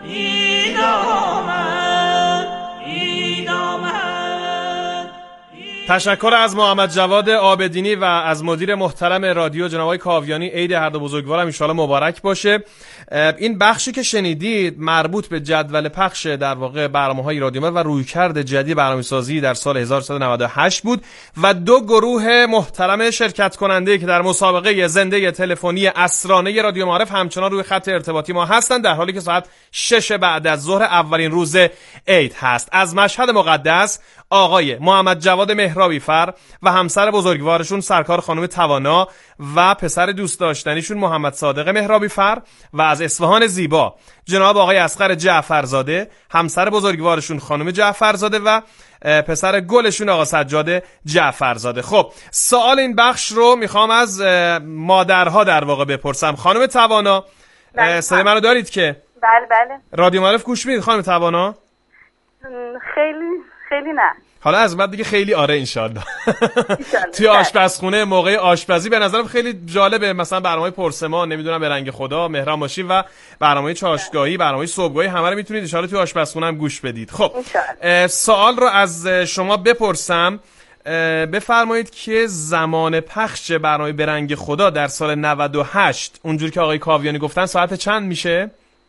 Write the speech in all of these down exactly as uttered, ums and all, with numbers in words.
عید آمد، عید آمد. تشکر از محمد جواد عابدینی و از مدیر محترم رادیو جناب آقای کاویانی. عید هر دو بزرگوارم ان شاءالله مبارک باشه. این بخشی که شنیدید مربوط به جدول پخش در واقع برنامه‌های رادیو ما و رویکرد جدید برنامه‌سازی در سال هزار و سیصد و نود و هشت بود و دو گروه محترم شرکت کننده که در مسابقه زنده تلفنی عصرانه رادیو معارف همچنان روی خط ارتباطی ما هستند، در حالی که ساعت شش بعد از ظهر اولین روز عید هست. از مشهد مقدس آقای محمد جواد مهرابی فر و همسر بزرگوارشون سرکار خانم توانا و پسر دوست داشتنیشون محمد صادق مهرابی فر و از اصفهان زیبا جناب آقای اصغر جعفرزاده، همسر بزرگوارشون خانم جعفرزاده و پسر گلشون آقا سجاد جعفرزاده. خب سوال این بخش رو میخوام از مادرها در واقع بپرسم. خانم توانا صدای منو دارید که؟ بله بله. رادیو معارف گوش میدید خانم توانا؟ خیلی خیلی نه. حالا از بعد دیگه خیلی آره انشالله. توی آشپزخونه موقع آشپزی به نظرم خیلی جالبه، مثلا برنامه پرسمان، نمیدونم به رنگ خدا، مهران ماشین و برنامه چاشتگاهی، برنامه صبحگاهی، همه رو میتونید ان شاءالله توی آشپزخونه هم گوش بدید. خب سوال رو از شما بپرسم، بفرمایید که زمان پخش برنامه به رنگ خدا در سال نود و هشت اونجوری که آقای کاویانی گفتن ساعت چند میشه؟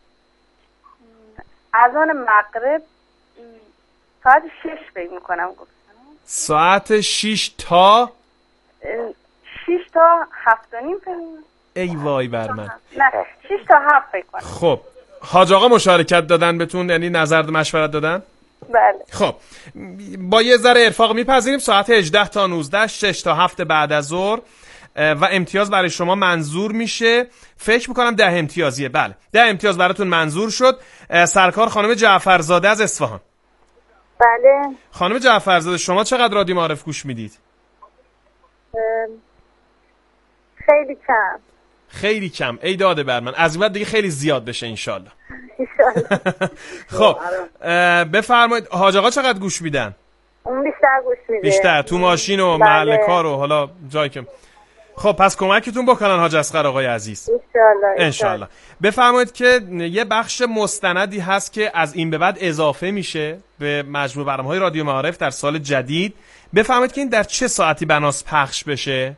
اذان مغرب ساعت شش فکر میکنم گفتم. ساعت شش تا شش تا هفت و نیم فکر. ای وای بر من. نه شش تا هفت فکر کنم. خب حاج آقا مشارکت دادن بهتون، یعنی نظر مشورت دادن؟ بله. خب با یه ذره ارفاق میپذیریم ساعت هجده تا نوزده، شش تا هفت بعد از ظهر و امتیاز برای شما منظور میشه. فکر میکنم ده امتیازیه. بله ده امتیاز براتون منظور شد. سرکار خانم جعفرزاده از اصفهان. بله. خانم جعفرزاده شما چقدر رادیو معارف گوش میدید؟ خیلی کم. خیلی کم. ای داده بر من، از این بعد دیگه خیلی زیاد بشه انشالله. خب بفرمایید حاج آقا چقدر گوش میدن؟ اون بیشتر گوش میده. بیشتر تو ماشین و بله. محل کار و حالا جایی که. خب پس کمکتون بکنن حاج اصغر آقای عزیز انشالله. انشالله. بفرمایید که یه بخش مستندی هست که از این به بعد اضافه میشه به مجموع برنامه‌های رادیو معارف در سال جدید. بفرمایید که این در چه ساعتی بناس پخش بشه؟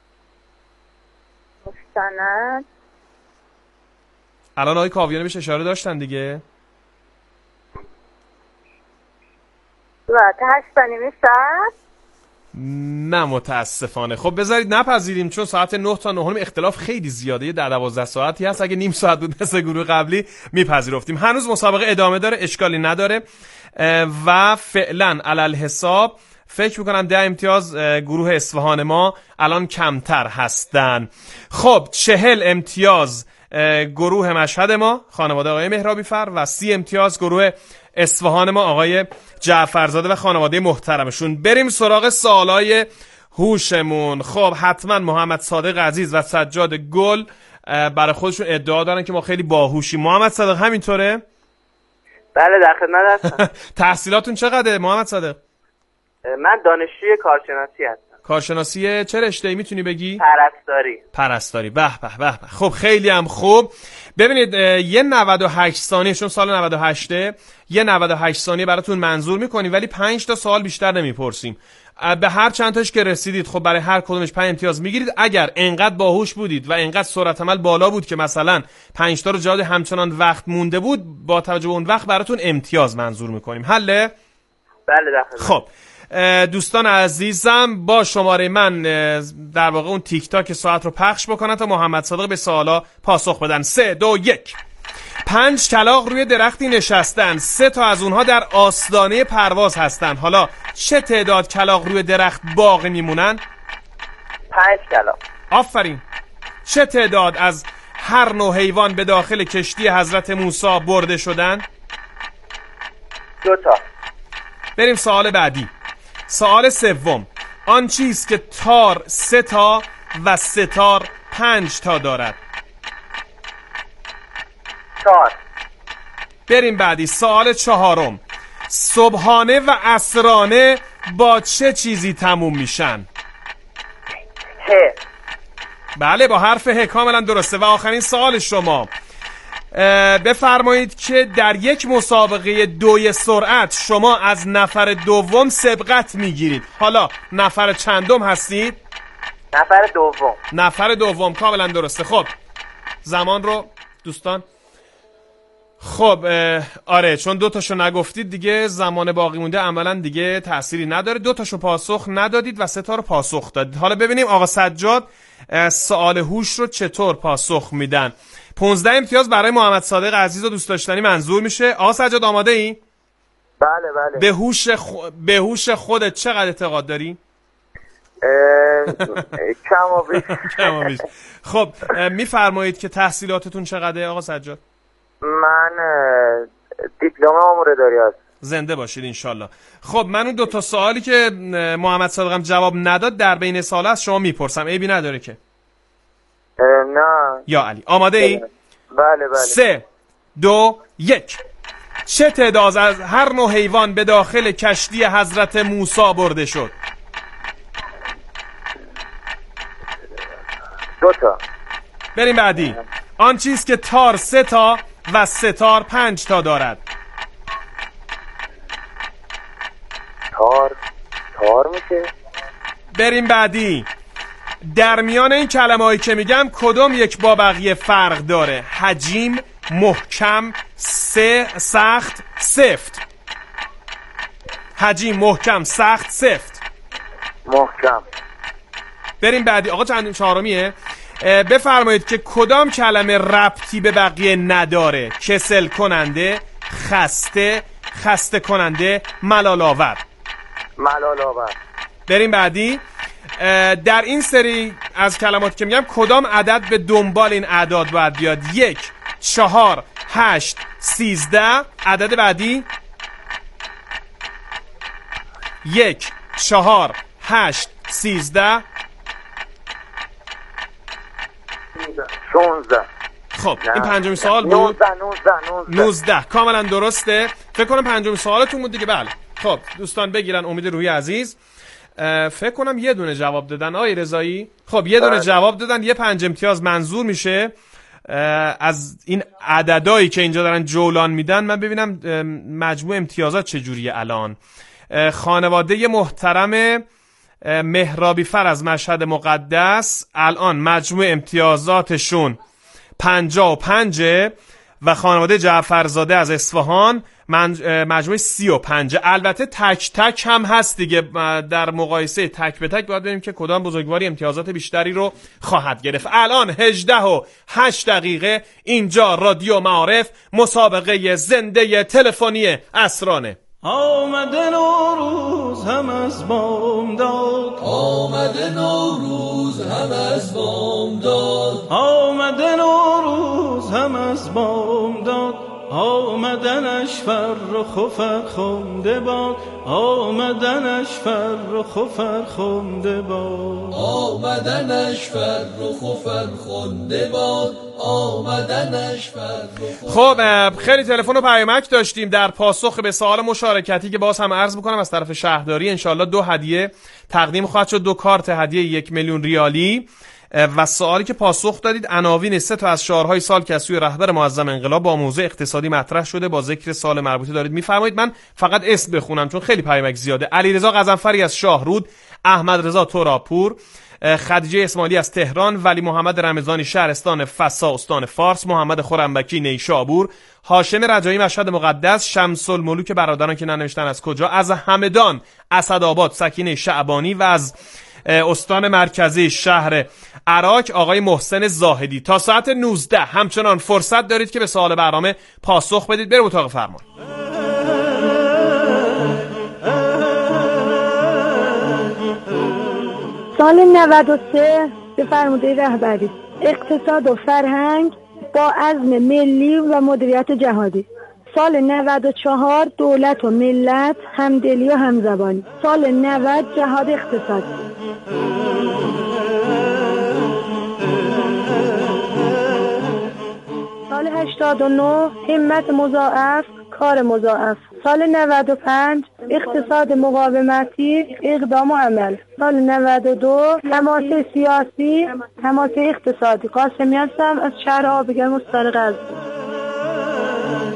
مستند الان آقای کاویانی بهش اشاره داشتن دیگه. ساعت هشت و نیم ساعت. نه متاسفانه. خب بذارید نپذیریم، چون ساعت نه تا نه و نیم اختلاف خیلی زیاده، در دوازده ساعتی هست. اگه نیم ساعت بود مثل گروه قبلی میپذیرفتیم. هنوز مسابقه ادامه داره، اشکالی نداره و فعلا علل حساب فکر میکنم ده امتیاز گروه اصفهان ما الان کمتر هستن. خب چهل امتیاز گروه مشهد ما خانواده آقای مهرابی فر و سی امتیاز گروه اصفهان ما آقای جعفرزاده و خانواده محترمشون. بریم سراغ سوالای هوشمون. خب حتما محمد صادق عزیز و سجاد گل برای خودشون ادعا دارن که ما خیلی باهوشیم. محمد صادق همینطوره؟ بله در خدمت هستم. تحصیلاتون چقدره محمد صادق؟ من دانشجوی کارشناسی هستم. کارشناسی چه رشته‌ای میتونی بگی؟ پرستاری. پرستاری. به به به به. خب خیلی هم خوب. ببینید یه نود و هشت ثانیه، چون سال نود و هشت یه نود و هشت ثانیه براتون منظور میکنیم، ولی پنج تا سوال بیشتر نمیپرسیم. به هر چند تاش که رسیدید خب برای هر کدومش پنج امتیاز میگیرید. اگر انقدر باهوش بودید و انقدر سرعت عمل بالا بود که مثلا پنج تا رو جهاد همچنان وقت مونده بود، با توجه به اون وقت براتون امتیاز منظور میکنیم. حله؟ بله در خدمت. خب دوستان عزیزم با شماره من در واقع اون تیک تاک ساعت رو پخش بکنن تا محمد صادق به سوالا پاسخ بدن. سه دو یک. پنج کلاغ روی درختی نشستن، سه تا از اونها در آستانه پرواز هستن. حالا چه تعداد کلاغ روی درخت باقی میمونن؟ پنج کلاغ. آفرین. چه تعداد از هر نوع حیوان به داخل کشتی حضرت موسی برده شدن؟ دو تا. بریم سوال بعدی. سوال سوم. آن چیست که تار سه تا و ستار پنج تا دارد؟ تار. بریم بعدی. سوال چهارم. صبحانه و عصرانه با چه چیزی تموم میشن؟ ه. بله با حرف ه کاملا درسته. و آخرین سوال شما. بفرمایید که در یک مسابقه دوی سرعت شما از نفر دوم سبقت میگیرید. حالا نفر چندم هستید؟ نفر دوم. نفر دوم، کاملا درسته. خب زمان رو دوستان، خب آره چون دو تاشو نگفتید دیگه زمان باقی مونده عملا دیگه تأثیری نداره. دو تاشو پاسخ ندادید و سه تا رو پاسخ دادید. حالا ببینیم آقا سجاد سوال هوش رو چطور پاسخ میدن. پانزده امتیاز برای محمد صادق عزیز و دوست داشتنی منظور میشه. آقا سجاد آماده ای؟ بله بله. به هوش خ... به هوش خودت چقدر اعتقاد داری؟ کم و بیش. کم و بیش. خب میفرمایید که تحصیلاتتون چقدره آقا سجاد؟ من دیپلم آموزه‌داری هست. زنده باشید انشالله. خب من اون دو تا سوالی که محمد صادقم جواب نداد در بین سال از شما میپرسم، عیبی نداره که؟ نه. یا علی آماده ای؟ بله بله. سه دو یک. چه تعداد از هر نوع حیوان به داخل کشتی حضرت موسی برده شد؟ دو تا. بریم بعدی. آن چیز که تار سه تا و ستار پنج تا دارد. تار تار میشه. بریم بعدی. در میان این کلمه هایی که میگم کدوم یک با بقیه فرق داره؟ حجیم، محکم، سه، سخت، سفت. حجیم، محکم، سخت، سفت. محکم. بریم بعدی. آقا چند چهارمیه؟ بفرمایید که کدام کلمه ربطی به بقیه نداره؟ کسل کننده، خسته، خسته کننده، ملال آور. ملال آور. بریم بعدی. در این سری از کلمات که میگم کدام عدد به دنبال این اعداد باید بیاد؟ یک، چهار، هشت، سیزده. عدد بعدی؟ یک، چهار، هشت، سیزده. شونزده. خب این پنجمی سوال بود. نوزده نوزده نوزده. نوزده کاملا درسته. فکر کنم پنجمی سوالتون بود دیگه. بله خب دوستان بگیرن امید روحی عزیز. فکر کنم یه دونه جواب دادن آقای رضایی. خب یه دونه جواب دادن، یه پنج امتیاز منظور میشه از این عددایی که اینجا دارن جولان میدن. من ببینم مجموع امتیازات چجوریه الان. خانواده محترم مهرابی فر از مشهد مقدس الان مجموع امتیازاتشون پنجاه و پنجه و خانواده جعفرزاده از اصفهان مجموع سی و پنجه. البته تک تک هم هست دیگه، در مقایسه تک به تک باید ببینیم که کدام بزرگواری امتیازات بیشتری رو خواهد گرفت. الان هجده و هشت دقیقه اینجا رادیو معارف، مسابقه زنده تلفنی اسرانه. آمده نوروز هم از بامداد، آمده نوروز هم از بامداد، آمده نوروز هم از بامداد، آمدنش فرخ و فرخنده باد، آمدنش فرخ و فرخنده باد، آمدنش فرخ و فرخنده باد، آمدنش فرخ. خب خیلی تلفن و پیامک داشتیم در پاسخ به سوال مشارکتی که باز هم عرض میکنم از طرف شهرداری انشالله دو هدیه تقدیم خواهد شد، دو کارت هدیه یک میلیون ریالی. و سوالی که پاسخ دادید عناوین سه تا از شعارهای سال که از سوی رهبر معظم انقلاب با موضوع اقتصادی مطرح شده با ذکر سال مربوطه دارید میفرمایید. من فقط اسم بخونم چون خیلی پیامک زیاده. علیرضا غضنفری از شاهرود، احمد رضا تراپور، خدیجه اسماعیلی از تهران، ولی محمد رمضانی شهرستان فسا استان فارس، محمد خرمبکی نیشابور، هاشم رجایی مشهد مقدس، شمس الملوک برادران که ننوشتن از کجا، از همدان اسدآباد سکینه شعبانی و از استان مرکزی شهر عراق آقای محسن زاهدی. تا ساعت نوزده همچنان فرصت دارید که به سوال برنامه پاسخ بدید. بریم اتاق فرمان. سال نود و سه به فرموده رهبری اقتصاد و فرهنگ با عزم ملی و مدیریت جهادی. سال نود و چهار دولت و ملت همدلی و همزبانی. سال نود جهاد اقتصادی. سال هشتاد و نه همت مضاعف کار مضاعف. سال نود و پنج اقتصاد مقاومتی اقدام و عمل. سال نود و دو حماسه سیاسی حماسه اقتصادی. قاسمی هستم از شهر آبگر مستان غزنی.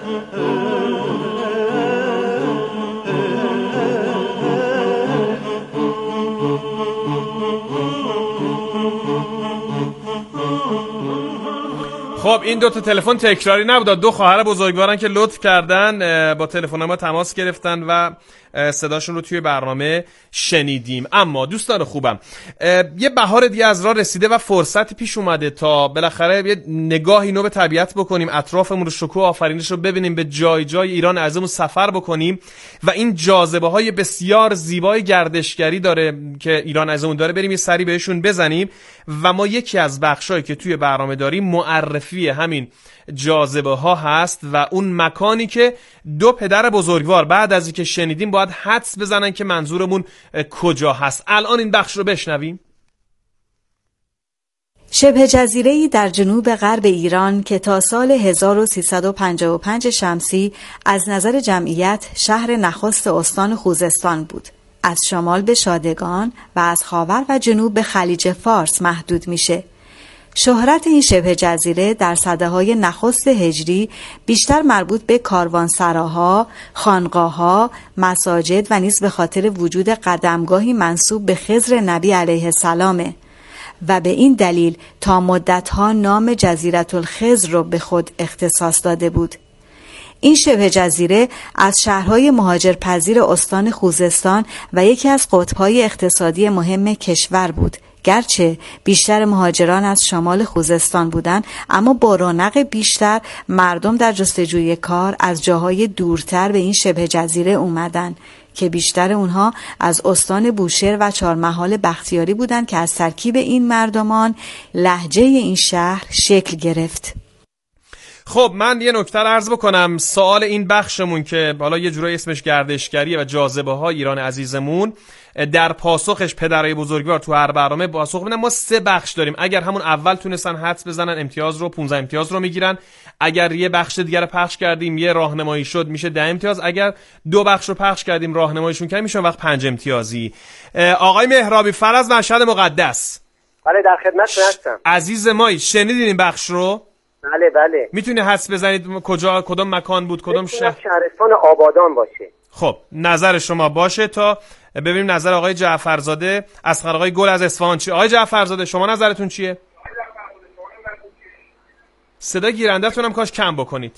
خب این دو تا تلفن تکراری نبود، دو خواهر بزرگوارن که لطف کردن با تلفن ما تماس گرفتن و صداشون رو توی برنامه شنیدیم. اما دوستان خوبم، یه بهار دیگه از راه رسیده و فرصت پیش اومده تا بالاخره یه نگاهی نو به طبیعت بکنیم، اطرافمون رو شکوه آفرینش رو ببینیم، به جای جای ایران عظیمو سفر بکنیم و این جاذبه های بسیار زیبای گردشگری داره که ایران عظیمون داره، بریم یه سری بهشون بزنیم. و ما یکی از بخشایی که توی برنامه داریم معرفی همین جاذبه ها هست و اون مکانی که دو پدر بزرگوار بعد از اینکه شنیدیم باید حدس بزنن که منظورمون کجا هست. الان این بخش رو بشنویم. شبه جزیره‌ای در جنوب غرب ایران که تا سال هزار و سیصد و پنجاه و پنج شمسی از نظر جمعیت شهر نخست استان خوزستان بود. از شمال به شادگان و از خاور و جنوب به خلیج فارس محدود میشه. شهرت این شبه جزیره در سده‌های نخست هجری بیشتر مربوط به کاروانسراها، خانقاه‌ها، مساجد و نیز به خاطر وجود قدمگاهی منسوب به خضر نبی علیه السلامه و به این دلیل تا مدت‌ها نام جزیره الخضر رو به خود اختصاص داده بود. این شبه جزیره از شهرهای مهاجرپذیر استان خوزستان و یکی از قطب‌های اقتصادی مهم کشور بود. گرچه بیشتر مهاجران از شمال خوزستان بودند، اما با رونق بیشتر مردم در جستجوی کار از جاهای دورتر به این شبه جزیره اومدن که بیشتر اونها از استان بوشهر و چهارمحال بختیاری بودند که از ترکیب این مردمان لهجه این شهر شکل گرفت. خب من یه نکته عرض بکنم. سوال این بخشمون که حالا یه جورایی اسمش گردشگریه و جاذبه ها ایران عزیزمون، در پاسخش پدرای بزرگوار تو هر برنامه پاسخ میدن. ما سه بخش داریم، اگر همون اول تونستن حدس بزنن امتیاز رو پانزده امتیاز رو میگیرن، اگر یه بخش دیگه رو پخش کردیم یه راهنمایی شد میشه ده امتیاز، اگر دو بخش رو پخش کردیم راهنماییشون کردیم میشه وقت پنج امتیازی. آقای مهرابی فر از مشهد مقدس. بله در خدمتتون هستم. عزیز مایی شنیدین این بخش رو؟ بله بله. میتونی حدس بزنید کجا کدوم مکان بود، کدوم شهر؟ شهرستان آبادان باشه. خب نظر شما باشه تا ببینیم نظر آقای جعفرزاده اصغر آقای گل از اصفهان چیه. آقای جعفرزاده شما نظرتون چیه؟ صدا گیرنده‌تون هم کاش کم بکنید.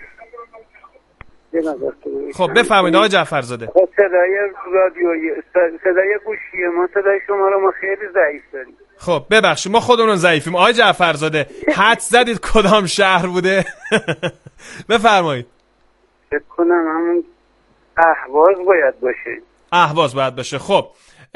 خب بفرمایید آقای جعفرزاده. خب صدای رادیویی صدای گوشی ما صدای شما رو ما خیلی ضعیف داریم. خب ببخشید ما خودمون ضعیفیم. آقای جعفرزاده حد زدید کدام شهر بوده؟ بفرمایید. فکر کنم همون اهواز باید باشه. اهواز باید باشه. خب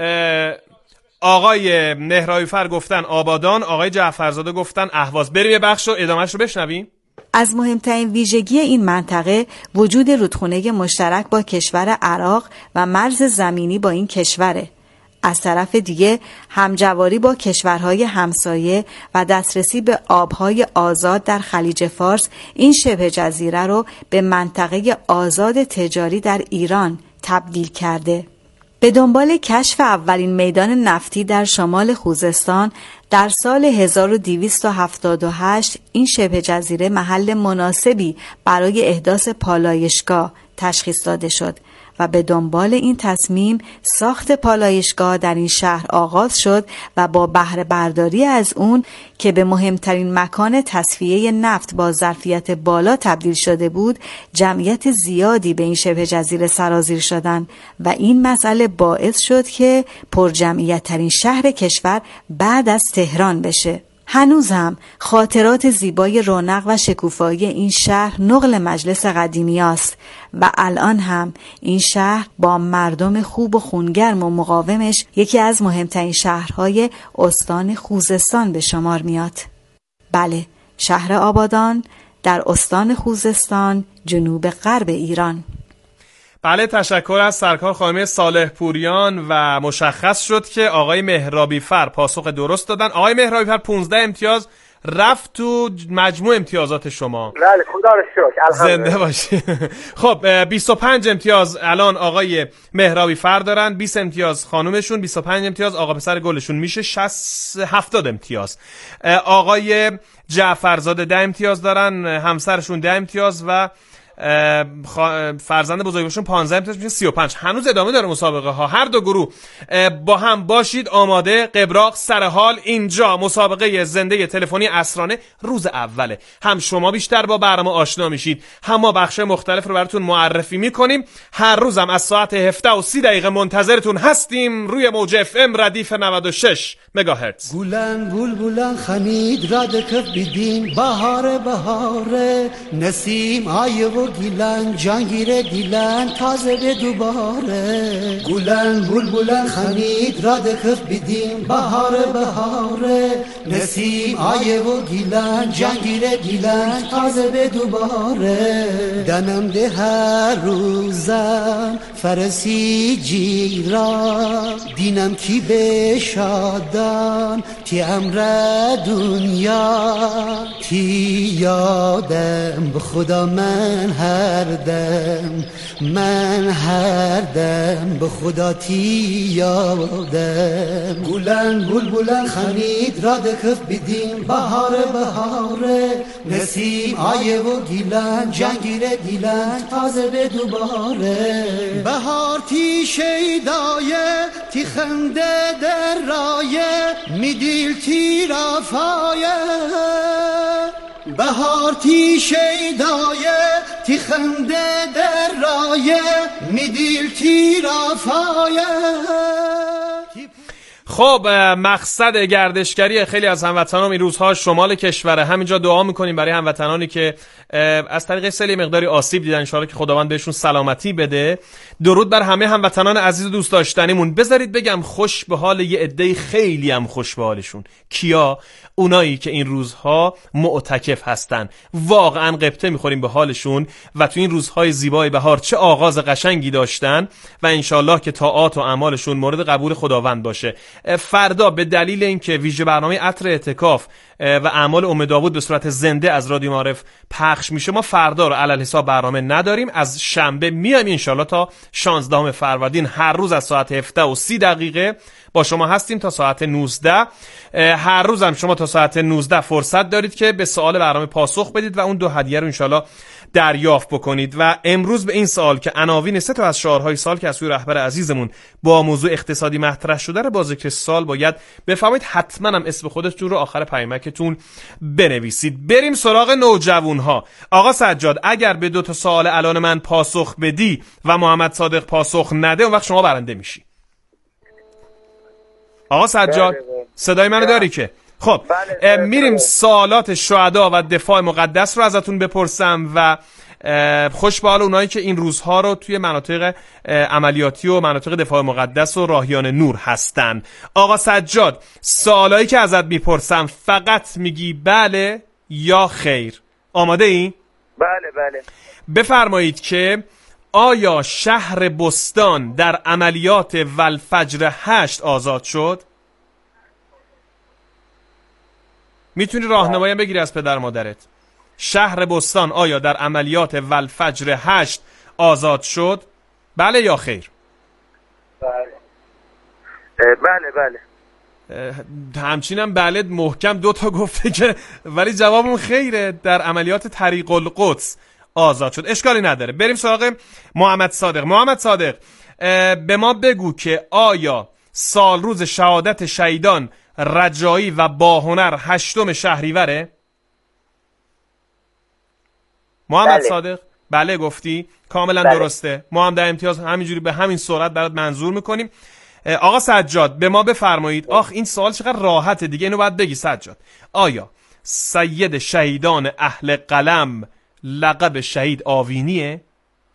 آقای مهرابی فر گفتن آبادان، آقای جعفرزاده گفتن اهواز. بریم یه بخش رو ادامهش رو بشنویم. از مهمترین ویژگی این منطقه وجود رودخونه مشترک با کشور عراق و مرز زمینی با این کشوره. از طرف دیگه همجواری با کشورهای همسایه و دسترسی به آبهای آزاد در خلیج فارس این شبه جزیره رو به منطقه آزاد تجاری در ایران تبدیل کرده. به دنبال کشف اولین میدان نفتی در شمال خوزستان در سال هزار و دویست و هفتاد و هشت این شبه جزیره محل مناسبی برای احداث پالایشگاه تشخیص داده شد و به دنبال این تصمیم ساخت پالایشگاه در این شهر آغاز شد و با بهره برداری از اون که به مهمترین مکان تصفیه نفت با ظرفیت بالا تبدیل شده بود، جمعیت زیادی به این شبه جزیره سرازیر شدند و این مسئله باعث شد که پرجمعیت ترین شهر کشور بعد از تهران بشه. هنوز هم خاطرات زیبای رونق و شکوفایی این شهر نقل مجلس قدیمی است و الان هم این شهر با مردم خوب و خونگرم و مقاومش یکی از مهمترین شهرهای استان خوزستان به شمار میاد. بله، شهر آبادان در استان خوزستان جنوب غرب ایران. بله، تشکر از سرکار خانم صالح پوریان و مشخص شد که آقای مهرابی فر پاسخ درست دادن. آقای مهرابی فر پانزده امتیاز رفت تو مجموع امتیازات شما. بله خدا رو شکر، الحمدلله. زنده باشی. خب بیست و پنج امتیاز الان آقای مهرابی فر دارن، بیست امتیاز خانومشون، بیست و پنج امتیاز آقا پسر گلشون، میشه شصت هفتاد امتیاز. آقای جعفرزاده ده امتیاز دارن، همسرشون ده امتیاز و فرزند بزرگشون پانزده امتیاز میشه سی و پنج. هنوز ادامه داره مسابقه ها. هر دو گروه با هم باشید آماده. قبراق سر حال. اینجا مسابقه زنده تلفنی عصرانه روز اوله. هم شما بیشتر با برنامه آشنا میشید، هم ما بخش مختلف رو براتون معرفی میکنیم. هر روزم از ساعت هفده و سی دقیقه منتظرتون هستیم روی موج اف ام ردیف نود و شش مگاهرتز. گلن بلبلن خمید راد کف بیدین بهار بهاره نسیم آیه و گیلن جانگیر دیلن تازه به دوباره. گلن بلبلن خمید راد کف بیدین بهار بهاره نسیم آیه و گیلن جانگیر دیلن تازه به دوباره. دنم ده هر روزم فرسی جیران دینم کی به شادان تی امر دنیا تی یادم به خدا من هر دم من هر دم به خدا تی یادم. گلن بلبلن خمید را دکف بیدیم بهاره بهاره نسیم آیه و گیلن جنگیر دیلن تازه به دوباره. بهار تی شیدایه تی خنده در رایه میدیل تی رفایه. بهار تی شیدایه تی خنده در رایه میدیل تی رفایه. خب مقصد گردشگری خیلی از هموطنان این روزها شمال کشوره. همینجا دعا میکنیم برای هموطنانی که از طریق سیل مقداری آسیب دیدن، ان شاءالله که خداوند بهشون سلامتی بده. درود بر همه هموطنان عزیز و دوست داشتنیمون. بذارید بگم خوش به حال یه عده خیلی هم خوش به حالشون. کیا؟ اونایی که این روزها معتکف هستن. واقعا قبطه میخوریم به حالشون و تو این روزهای زیبای بهار چه آغاز قشنگی داشتن و انشالله که طاعات و اعمالشون مورد قبول خداوند باشه. فردا به دلیل اینکه ویژه برنامه عطر اعتکاف و اعمال ام داوود به صورت زنده از رادیو معارف پخش میشه، ما فردا رو علل حساب برنامه نداریم. از شنبه میایم انشالله تا شانزدهم فروردین هر روز از ساعت هفده و سی دقیقه با شما هستیم تا ساعت نوزده. هر روز هم شما تا ساعت نوزده فرصت دارید که به سوال برنامه پاسخ بدید و اون دو هدیه رو انشالله دریافت بکنید. و امروز به این سوال که عناوین سه تا از شعارهای سال که از سوی رهبر عزیزمون با موضوع اقتصادی مطرح شده رو با ذکر سال باید بفهمید. حتما هم اسم خودتون رو آخر پیامکتون بنویسید. بریم سراغ نوجوانها. آقا سجاد اگر به دو تا سوال الان من پاسخ بدی و محمد صادق پاسخ نده اون وقت شما برنده میشی. آقا سجاد صدای منو داری که؟ خب بله میریم سوالات شهدا و دفاع مقدس رو ازتون بپرسم و خوش به حال اونایی که این روزها رو توی مناطق عملیاتی و مناطق دفاع مقدس و راهیان نور هستن. آقا سجاد سوالایی که ازت میپرسم فقط میگی بله یا خیر. آماده ای؟ بله بله. بفرمایید که آیا شهر بستان در عملیات والفجر هشت آزاد شد؟ میتونی راهنمایی بگیری از پدر مادرت. شهر بستان آیا در عملیات والفجر هشت آزاد شد؟ بله یا خیر؟ بله بله بله. همچینم بله محکم دوتا گفته که، ولی جوابم خیره، در عملیات طریق القدس آزاد شد. اشکالی نداره. بریم سراغ محمد صادق. محمد صادق به ما بگو که آیا سال روز شهادت شهیدان رجایی و باهنر هشتم شهریوره؟ محمد بله. صادق بله گفتی، کاملا بله. درسته. ما هم در امتیاز همینجوری به همین سرعت برات منظور میکنیم. آقا سجاد به ما بفرمایید. آخ این سوال چقدر راحته دیگه، اینو باید بگی سجاد. آیا سید شهیدان اهل قلم لقب شهید آوینیه؟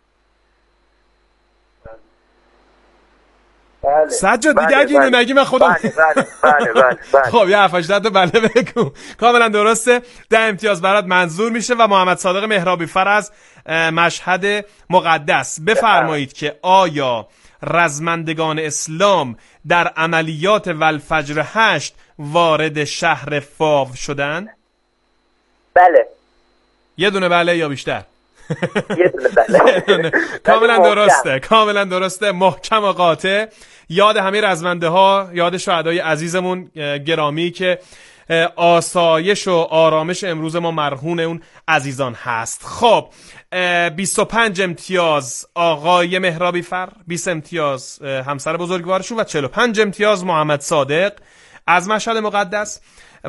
بله. سجاد بله. دیگه اگه اینو نگی من خودم بله بله بله بله, بله. خب یه هفتش تا بله بگو. کاملا درسته. ده امتیاز برات منظور میشه. و محمد صادق مهرابی فر از مشهد مقدس بفرمایید که آیا رزمندگان اسلام در عملیات والفجر هشت وارد شهر فاو شدن؟ بله. یه دونه بله یا بیشتر؟ یه دونه بله. کاملا درسته. کاملا درسته. محکم و قاطع. یاد همه رزمنده ها، یاد شهدای عزیزمون گرامی که آسایش و آرامش امروز ما مرهون اون عزیزان هست. خب بیست و پنج امتیاز آقای مهرابی فر، بیست امتیاز همسر بزرگوارشون و چهل و پنج امتیاز محمد صادق از مشهد مقدس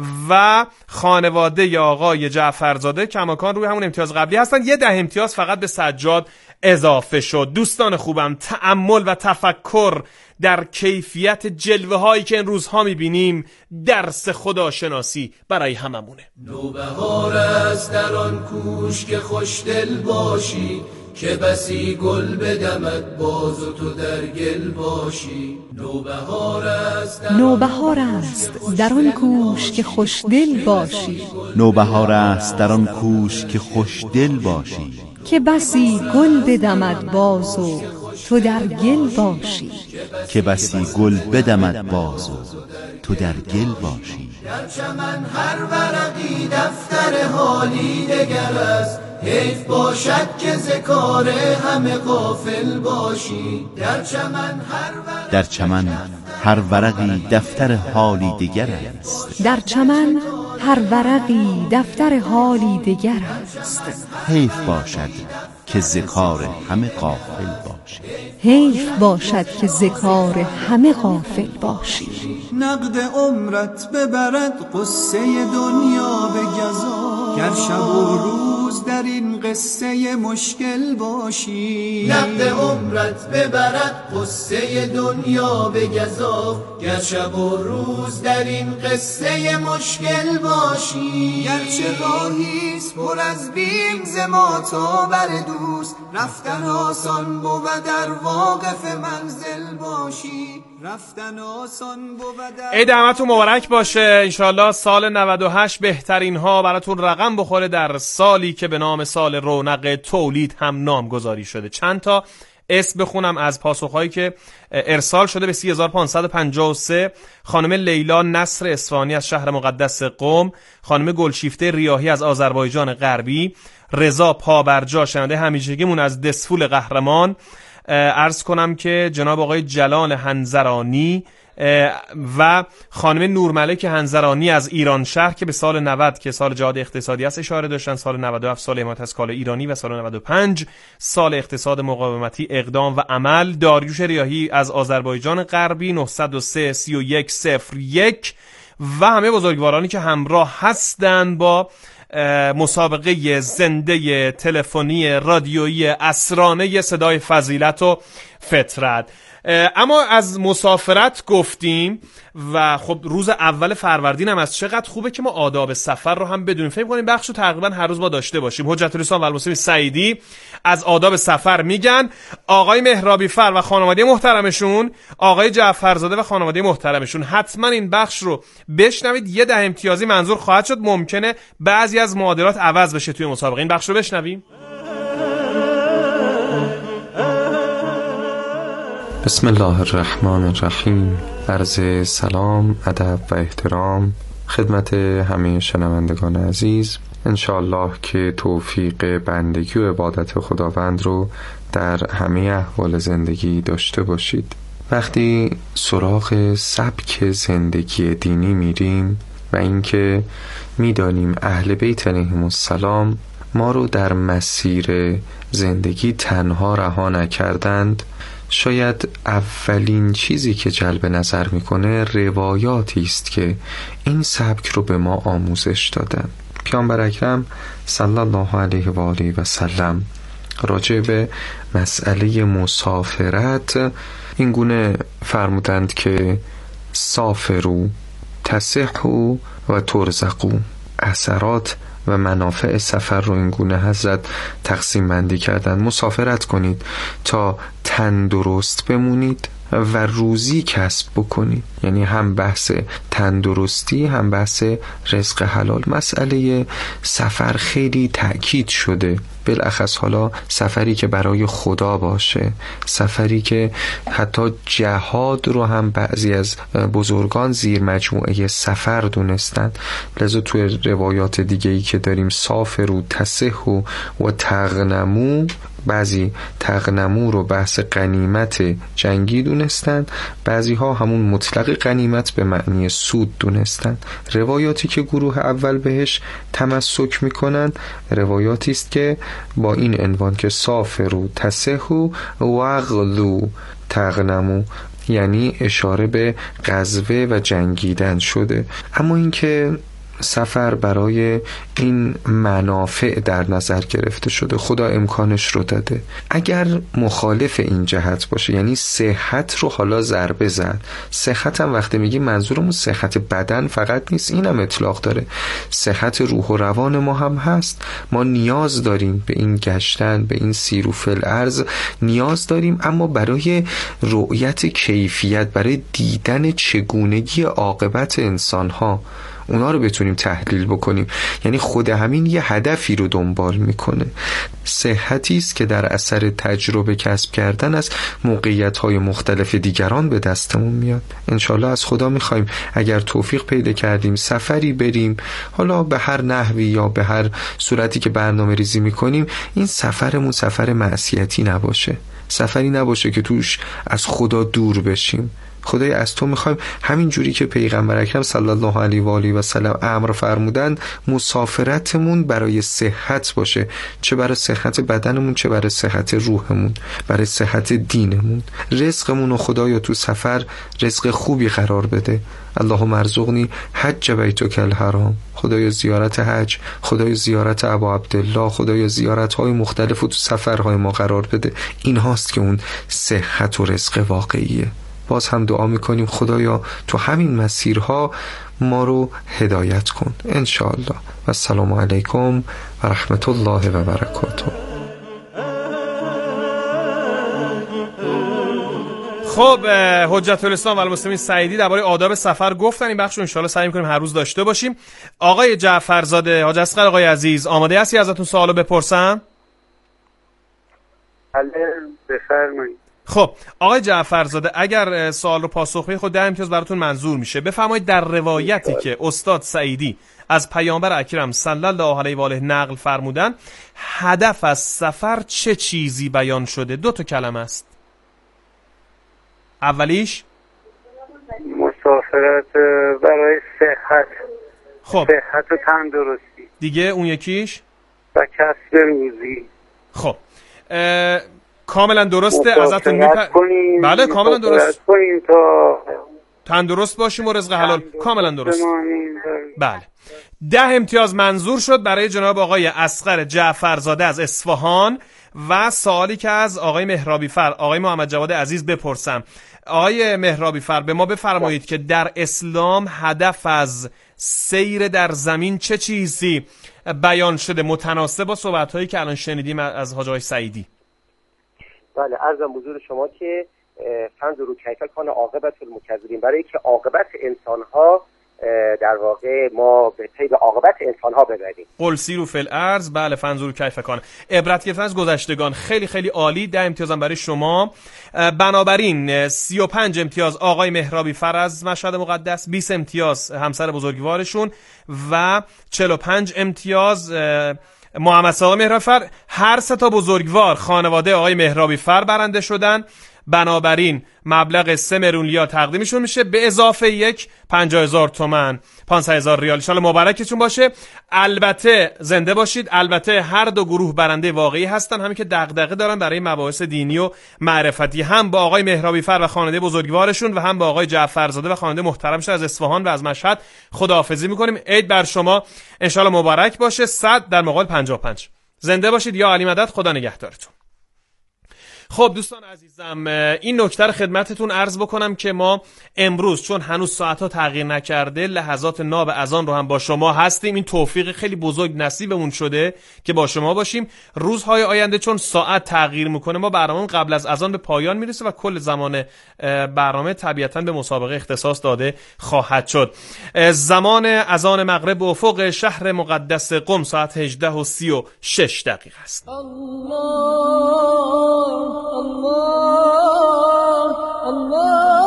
و خانواده آقای جعفرزاده کماکان روی همون امتیاز قبلی هستن. یه ده امتیاز فقط به سجاد اضافه شد. دوستان خوبم، تأمل و تفکر در کیفیت جلوه هایی که این روزها میبینیم درس خداشناسی برای هممونه. نوبهار است در آن کوش که خوشدل باشی، که بسی گل بدمد باز و تو در گل باشی. نوبهار است نوبهار است در آن کوش که خوشدل باشی، نوبهار است در آن کوش که خوشدل باشی، که بسی گل بدمد باز و تو در گل باشی، که بسی گل بدمد باز و تو در گل باشی. در چمن هر ورقی دفتر حالی دگر است، حیف باشد که ز کار همه غافل باشی. در چمن هر ورقی در چمن هر ورقی دفتر حالی دگر است، در چمن هر ورقی دفتر حالی دگر است. حیف باشد که ز کار همه غافل باشی، حیف باشد که ز کار همه غافل باشی. نقد عمرت ببرد قصه دنیا به گزا، گر شب و روز در این قصه مشکل باشی. نقد عمرت ببرد قصه دنیا به گزا، گر شب و روز در این قصه مشکل باشی. گرچه راهیست پر از بیم ز ما تا بر دوست، رفتن آسان بود در واقف منزل باشی. رفتن آسان بود. عید همتون مبارک باشه. انشالله سال نود و هشت بهترین ها براتون رقم بخوره در سالی که به نام سال رونق تولید هم نامگذاری شده. چند تا اسم بخونم از پاسخهایی که ارسال شده به سی هزار و پانصد و پنجاه و سه. خانم لیلا نصر اصفهانی از شهر مقدس قم، خانم گلشیفته ریاحی از آذربایجان غربی، رضا پابرجا شنونده همیشگیمون از دسفول قهرمان. عرض کنم که جناب آقای جلال هنزرانی و خانم نورملک هنزرانی از ایران شهر که به سال نود که سال جهاد اقتصادی است اشاره داشتن، سال نود و هفت سال حمایت از کالای ایرانی و سال نود و پنج سال اقتصاد مقاومتی اقدام و عمل. داریوش ریاحی از آذربایجان غربی نهصد و سه سی و یک صفر یک و همه بزرگوارانی که همراه هستند با مسابقه زنده تلفنی رادیویی اسرانه صدای فضیلت و فطرت. اما از مسافرت گفتیم و خب روز اول فروردین هم از چقدر خوبه که ما آداب سفر رو هم بدونیم. فکر کنیم بخشو تقریبا هر روز ما داشته باشیم. حجت الاسلام و المسلمین سعیدی از آداب سفر میگن. آقای مهرابی فر و خانواده محترمشون، آقای جعفرزاده و خانواده محترمشون، حتما این بخش رو بشنوید. یه ده امتیازی منظور خواهد شد. ممکنه بعضی از معادلات عوض بشه توی مسابقه. این بخش رو بشنویم. بسم الله الرحمن الرحیم. عرض سلام، ادب و احترام خدمت همه شنوندگان عزیز. انشاءالله که توفیق بندگی و عبادت خداوند رو در همه احوال زندگی داشته باشید. وقتی سراغ سبک زندگی دینی میریم و اینکه میدانیم اهل بیت علیهم السلام ما رو در مسیر زندگی تنها رها نکردند، شاید اولین چیزی که جلب نظر میکنه روایاتی است که این سبک رو به ما آموزش دادن. پیامبر اکرم صلی الله علیه و آله و سلم راجع به مسئله مسافرت این گونه فرمودند که سافرو تصحو و ترزقو. اثرات و منافع سفر رو این گونه حضرت تقسیم بندی کردن. مسافرت کنید تا تندرست بمونید و روزی کسب بکنید، یعنی هم بحث تندرستی هم بحث رزق حلال. مسئله سفر خیلی تأکید شده، بالاخص حالا سفری که برای خدا باشه، سفری که حتی جهاد رو هم بعضی از بزرگان زیر مجموعه سفر دونستند. لذا توی روایات دیگه‌ای که داریم سافرو تصحو و تغنمو، بعضی تغنمو رو بحث غنیمت جنگی دونستن، بعضی ها همون مطلق غنیمت به معنی سود دونستن. روایاتی که گروه اول بهش تمسک میکنن روایاتی است که با این عنوان که سافرو تسهو وغلو تغنمو، یعنی اشاره به غزوه و جنگیدن شده. اما اینکه سفر برای این منافع در نظر گرفته شده، خدا امکانش رو داده. اگر مخالف این جهت باشه، یعنی صحت رو حالا ضربه زد، صحت هم وقتی میگی منظورمون صحت بدن فقط نیست، این هم اطلاق داره، صحت روح و روان ما هم هست. ما نیاز داریم به این گشتن، به این سیر و فل ارز نیاز داریم، اما برای رؤیت کیفیت، برای دیدن چگونگی عاقبت انسان ها، اونا رو بتونیم تحلیل بکنیم. یعنی خود همین یه هدفی رو دنبال میکنه. صحتی است که در اثر تجربه کسب کردن از موقعیت‌های مختلف دیگران به دستمون میاد. انشالله از خدا میخوایم اگر توفیق پیدا کردیم سفری بریم، حالا به هر نحوی یا به هر صورتی که برنامه ریزی میکنیم، این سفرمون سفر معصیتی نباشه، سفری نباشه که توش از خدا دور بشیم. خدای از تو میخوایم همین جوری که پیغمبر اکرم صلی الله علیه و آله و سلم امر فرمودن، مسافرتمون برای صحت باشه، چه برای صحت بدنمون، چه برای صحت روحمون، برای صحت دینمون. رزقمون رو خدایا تو سفر رزق خوبی قرار بده. اللهم ارزقنی حج بیتک الحرام، خدایا زیارت حج، خدایا زیارت ابا عبدالله، خدایا زیارت های مختلف تو سفرهای ما قرار بده. این هاست که اون صحت و رزق واقعیه. باز هم دعا میکنیم خدایا تو همین مسیرها ما رو هدایت کن انشاءالله. و السلام علیکم و رحمت الله و برکاته. خب حجت الاسلام و المسلمین سعیدی درباره آداب سفر گفتن. این بخش رو انشاءالله سعی میکنیم هر روز داشته باشیم. آقای جعفرزاده، حاج اصغر آقای عزیز، آماده هستی ازتون سوالو بپرسم؟ بله بفرمایید. خب آقای جعفرزاده، اگر سوال رو پاسخ بدید خود ده امتیاز براتون منظور میشه. بفرمایید در روایتی که استاد سعیدی از پیامبر اکرم صلی الله علیه و آله نقل فرمودن، هدف از سفر چه چیزی بیان شده؟ دو تا کلمه است. اولیش مسافرت برای صحت. خب صحت و تندرستی. دیگه اون یکیش و کسب روزی. خب اه... کاملا درسته ازتون میپرسم. بله کاملا درست کنیم تا تندرست باشیم و رزق حلال. کاملا درست. بله ده امتیاز منظور شد برای جناب آقای اصغر جعفرزاده از اصفهان. و سوالی که از آقای مهرابی فر، آقای محمد جواد عزیز بپرسم. آقای مهرابی فر به ما بفرمایید که در اسلام هدف از سیر در زمین چه چیزی بیان شده متناسب با صحبت‌هایی که الان شنیدیم از حاج آقای سعیدی؟ بله عرضم حضور شما که فانظروا کیف کان عاقبت المکذبین، برای که عاقبت انسان‌ها در واقع ما به پی عاقبت انسان‌ها ببریم. قل سیروا فی الارض. بله فانظروا کیف کان، عبرت گرفتن از گذشتگان. خیلی خیلی عالی. ده امتیازم برای شما. بنابراین سی و پنج امتیاز آقای مهرابی فر از مشهد مقدس، بیست امتیاز همسر بزرگوارشون و چهل و پنج امتیاز محمد صادق مهرابی فر. هر سه تا بزرگوار خانواده آقای مهرابی فر برنده شدن. بنابراین مبلغ سه میلیون ریا تقدیمشون میشه به اضافه یک پنجاه هزار تومان، پانصد هزار ریال. ان شاء الله مبارکتون باشه. البته زنده باشید. البته هر دو گروه برنده واقعی هستن، همین که دغدغه دارن برای مباحث دینی و معرفتی، هم با آقای مهرابی فر و خانواده بزرگوارشون و هم با آقای جعفرزاده و خانواده محترمشون از اصفهان و از مشهد. خداحافظی میکنیم. عید بر شما ان شاء الله مبارک باشه. صد در مقابل پنجاه و پنج. زنده باشید. یا علی مدد. خدا نگهدارتون. خب دوستان عزیزم، این نکته رو خدمتتون عرض بکنم که ما امروز چون هنوز ساعت‌ها تغییر نکرده، لحظات ناب اذان رو هم با شما هستیم. این توفیق خیلی بزرگ نصیبمون شده که با شما باشیم. روزهای آینده چون ساعت تغییر میکنه، ما برنامه قبل از اذان به پایان میرسه و کل زمان برنامه طبیعتاً به مسابقه اختصاص داده خواهد شد. زمان اذان مغرب به افق شهر مقدس قم ساعت هجده و سی و شش دقیقه است. الله الله الله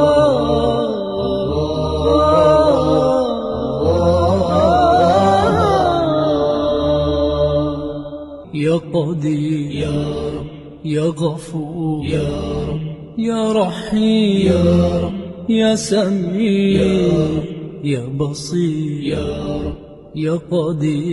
الله يا قدير يا رب يا غفور يا رب يا رحيم يا رب يا سميع يا رب يا بصير يا رب يا قدير